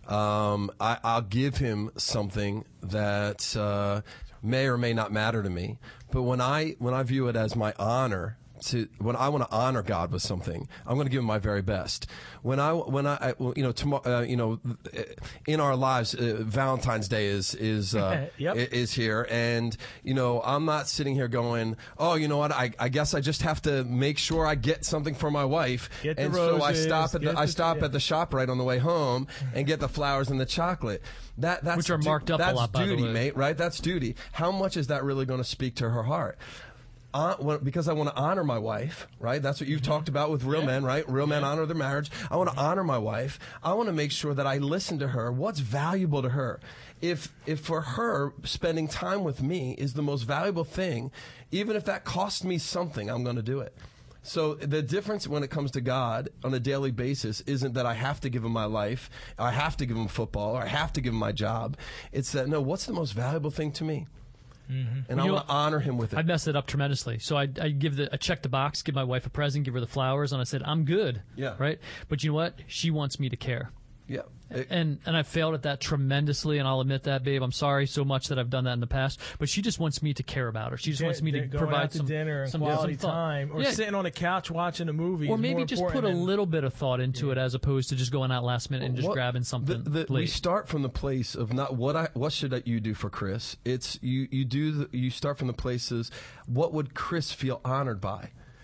I'll give him something that may or may not matter to me. But when I view it as my honor, when I want to honor God with something, I'm going to give him my very best. When I tomorrow, in our lives, Valentine's Day is here, and I'm not sitting here going, oh, you know what? I guess I just have to make sure I get something for my wife, and so I stop at the shop right on the way home and get the flowers and the chocolate. That's which are marked up a lot, by the way. That's duty, mate. Right? That's duty. How much is that really going to speak to her heart? Because I want to honor my wife, right? That's what you've talked about with real men, right? Real men honor their marriage. I want to honor my wife. I want to make sure that I listen to her. What's valuable to her? If for her, spending time with me is the most valuable thing, even if that costs me something, I'm going to do it. So the difference when it comes to God on a daily basis isn't that I have to give him my life, or I have to give him football, or I have to give him my job. It's that, no, what's the most valuable thing to me? Mm-hmm. And I want to honor him with it. I messed it up tremendously. So I check the box, give my wife a present, give her the flowers, and I said, I'm good. Yeah. Right? But you know what? She wants me to care. Yeah. And I failed at that tremendously, and I'll admit that, babe. I'm sorry so much that I've done that in the past. But she just wants me to care about her. She just wants me to provide some dinner and quality time, or sitting on a couch watching a movie, or maybe just put a little bit of thought into it, as opposed to just going out last minute and just grabbing something. We start from the place of not what should you do for Chris. It's you start from the places, what would Chris feel honored by?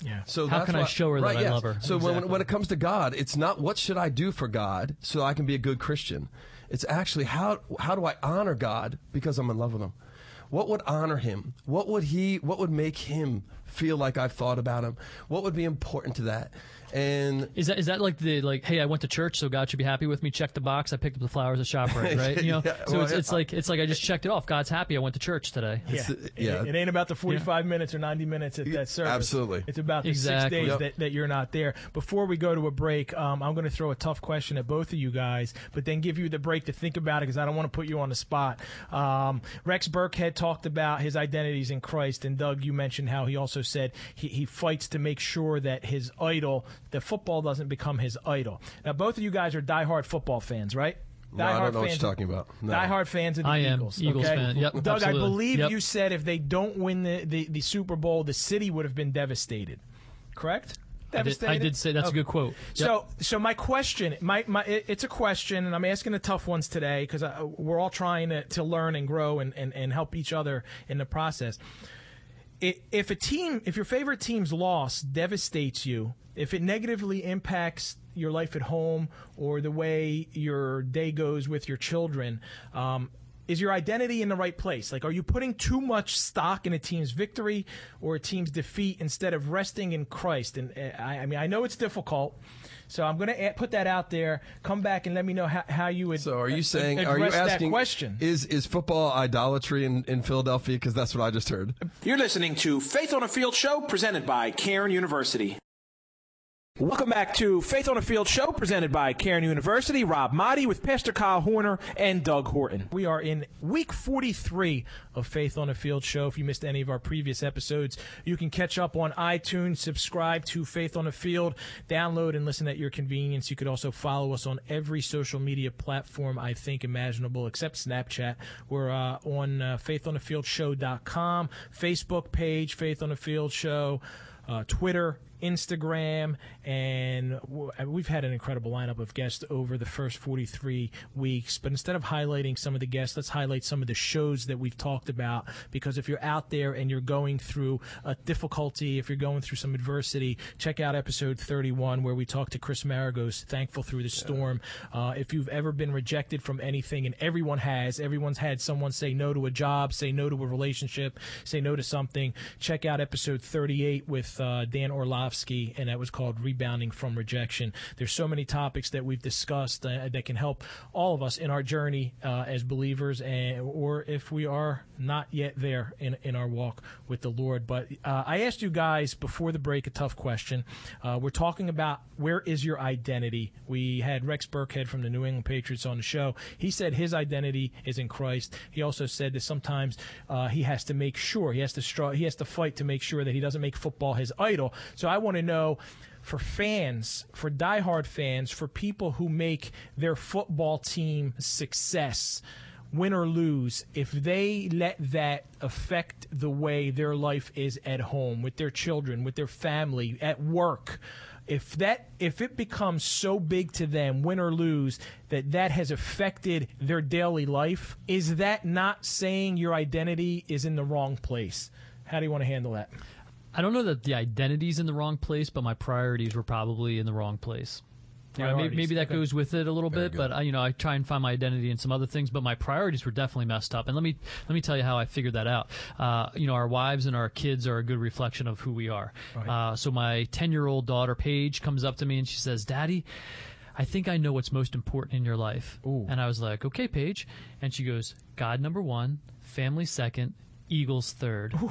Yeah. So How that's can I why- show her that I love her? So when it comes to God, it's not what should I do for God so I can be a good Christian. It's actually how do I honor God because I'm in love with Him. What would honor Him? What would make Him feel like I've thought about Him? What would be important to that? And is that like hey, I went to church, so God should be happy with me. Check the box. I picked up the flowers at ShopRite, right? You know, so it's like I just checked it off. God's happy. I went to church today. It ain't about the 45 minutes or 90 minutes at that service. Absolutely, it's about the 6 days that you're not there. Before we go to a break, I'm going to throw a tough question at both of you guys, but then give you the break to think about it because I don't want to put you on the spot. Rex Burkhead talked about his identities in Christ, and Doug, you mentioned how he also said he fights to make sure that his idol, that football doesn't become his idol. Now, both of you guys are diehard football fans, right? No, I don't know what you're talking about. No. Diehard fans of the Eagles. Eagles okay? fan. Yep, Doug, absolutely. I believe you said if they don't win the Super Bowl, the city would have been devastated. Correct? Devastated? I did say that's a good quote. Yep. So my question, it's a question, and I'm asking the tough ones today because we're all trying to learn and grow and help each other in the process. If your favorite team's loss devastates you, if it negatively impacts your life at home or the way your day goes with your children, is your identity in the right place? Like, are you putting too much stock in a team's victory or a team's defeat instead of resting in Christ? And I mean, I know it's difficult, so I'm going to put that out there. Come back and let me know how you would. So, are you saying? Address are you asking? That question? Is football idolatry in Philadelphia? Because that's what I just heard. You're listening to Faith on the Field Show, presented by Cairn University. Welcome back to Faith on the Field Show, presented by Cairn University. Rob Motti with Pastor Kyle Horner and Doug Horton. We are in week 43 of Faith on the Field Show. If you missed any of our previous episodes, you can catch up on iTunes, subscribe to Faith on the Field, download and listen at your convenience. You could also follow us on every social media platform, I think, imaginable, except Snapchat. We're on faithonthefieldshow.com, Facebook page, Faith on the Field Show, Twitter, Instagram, and we've had an incredible lineup of guests over the first 43 weeks. But instead of highlighting some of the guests, let's highlight some of the shows that we've talked about, because if you're out there and you're going through a difficulty, if you're going through some adversity, check out episode 31 where we talked to Chris Maragos, Thankful Through the Storm. If you've ever been rejected from anything, and everyone's had someone say no to a job, say no to a relationship, say no to something, check out episode 38 with Dan Orlovsky, and that was called Rebounding from Rejection. There's so many topics that we've discussed that can help all of us in our journey as believers, or if we are not yet there in our walk with the Lord. But I asked you guys before the break a tough question. We're talking about where is your identity. We had Rex Burkhead from the New England Patriots on the show. He said his identity is in Christ. He also said that sometimes he has to make sure, he has to fight to make sure that he doesn't make football his idol. So I want to know, for fans, for diehard fans, for people who make their football team success, win or lose, if they let that affect the way their life is at home, with their children, with their family, at work, if it becomes so big to them, win or lose, that has affected their daily life, is that not saying your identity is in the wrong place? How do you want to handle that? I don't know that the identity's in the wrong place, but my priorities were probably in the wrong place. Maybe that goes with it a little bit, but I try and find my identity in some other things, but my priorities were definitely messed up. And let me tell you how I figured that out. Our wives and our kids are a good reflection of who we are. Right. So my 10-year-old daughter Paige comes up to me and she says, "Daddy, I think I know what's most important in your life." Ooh. And I was like, "Okay, Paige." And she goes, "God number 1, family second, Eagles third." Ooh.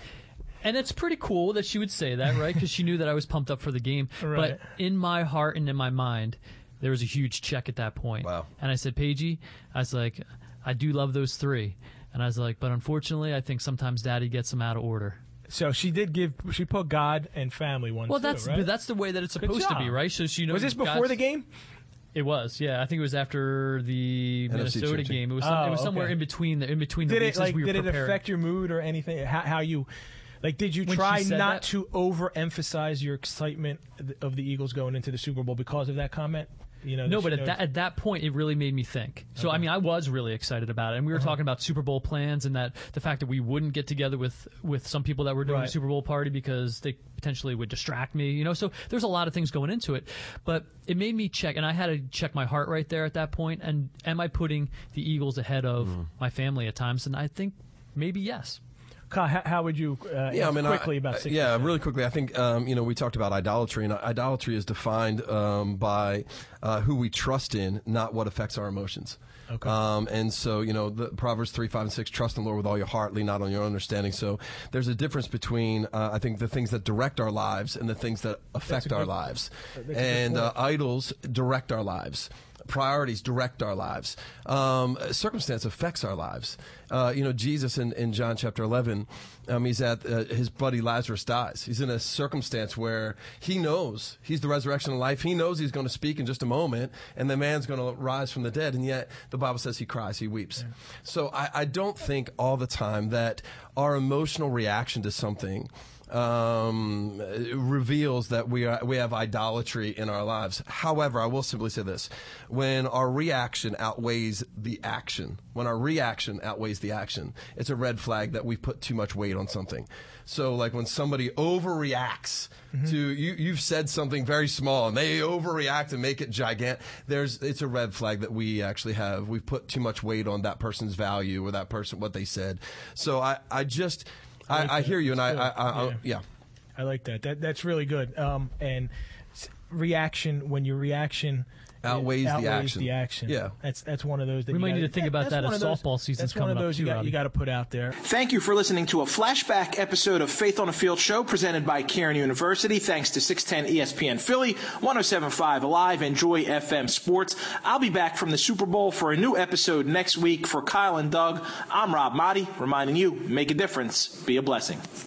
And it's pretty cool that she would say that, right? Because she knew that I was pumped up for the game. Right. But in my heart and in my mind, there was a huge check at that point. Wow. And I said, "Paigey," I was like, "I do love those 3." And I was like, "But unfortunately, I think sometimes Daddy gets them out of order." So she put God and family one. Well, right? that's the way that it's supposed to be, right? So she knows. Was this before the game? It was, yeah. I think it was after the Minnesota game. It was somewhere in between the weeks as we were preparing. Did it affect your mood or anything? How you? Like, did you When try she said not that- to overemphasize your excitement of the Eagles going into the Super Bowl because of that comment? You know, No, but at that point, it really made me think. So, I mean, I was really excited about it. And we were talking about Super Bowl plans and that the fact that we wouldn't get together with some people that were doing a Super Bowl party because they potentially would distract me, you know. So there's a lot of things going into it. But it made me check, and I had to check my heart right there at that point. And am I putting the Eagles ahead of my family at times? And I think maybe yes. Kyle, how would you quickly about 60 Yeah, really quickly. I think, we talked about idolatry, and idolatry is defined by who we trust in, not what affects our emotions. Okay. And so, the Proverbs 3, 5, and 6, trust in the Lord with all your heart, lean not on your own understanding. So there's a difference between, I think, the things that direct our lives and the things that affect our lives. And idols direct our lives. Priorities direct our lives. Circumstance affects our lives. Jesus in John chapter 11, he's at his buddy Lazarus dies. He's in a circumstance where he knows he's the resurrection of life. He knows he's going to speak in just a moment, and the man's going to rise from the dead. And yet the Bible says he cries, he weeps. Yeah. So I don't think all the time that our emotional reaction to something reveals that we have idolatry in our lives. However, I will simply say this: when our reaction outweighs the action, it's a red flag that we put too much weight on something. So, like when somebody overreacts to you've said something very small and they overreact and make it gigantic. It's a red flag that we've put too much weight on that person's value or that person what they said. So I hear you, and yeah. I like that. That's really good. And reaction, when your reaction outweighs the action. Yeah, that's one of those. That we might need to think about that as softball season's coming up. That's one of those you got to put out there. Thank you for listening to a flashback episode of Faith on the Field Show presented by Cairn University. Thanks to 610 ESPN Philly, 107.5 Alive, and Joy FM Sports. I'll be back from the Super Bowl for a new episode next week. For Kyle and Doug, I'm Rob Motti, reminding you, make a difference, be a blessing.